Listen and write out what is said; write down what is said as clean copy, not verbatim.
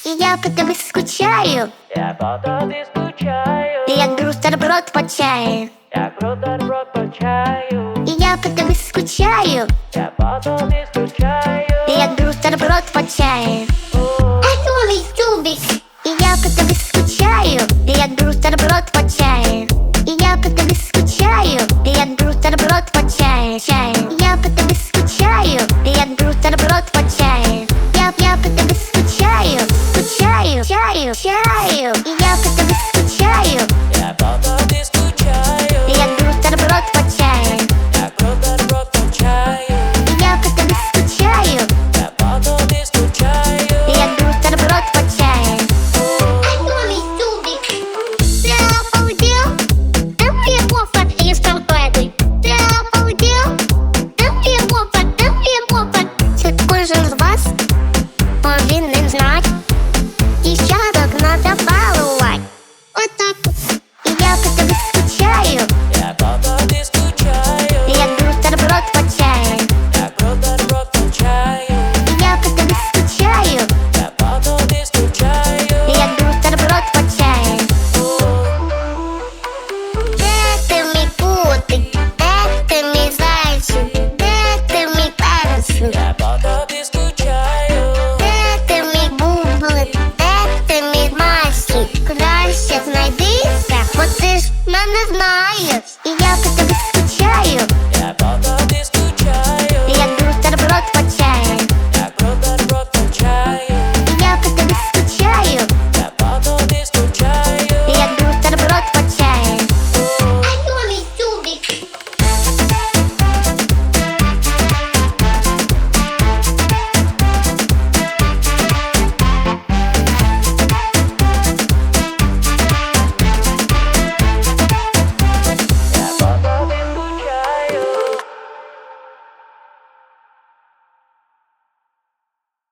І я по тобі скучаю, я по тобі скучаю, ти як бутерброд по чаю. як бутерброд по чаю, І я по тобі скучаю, я по тобі скучаю, ти як бутерброд по чаю.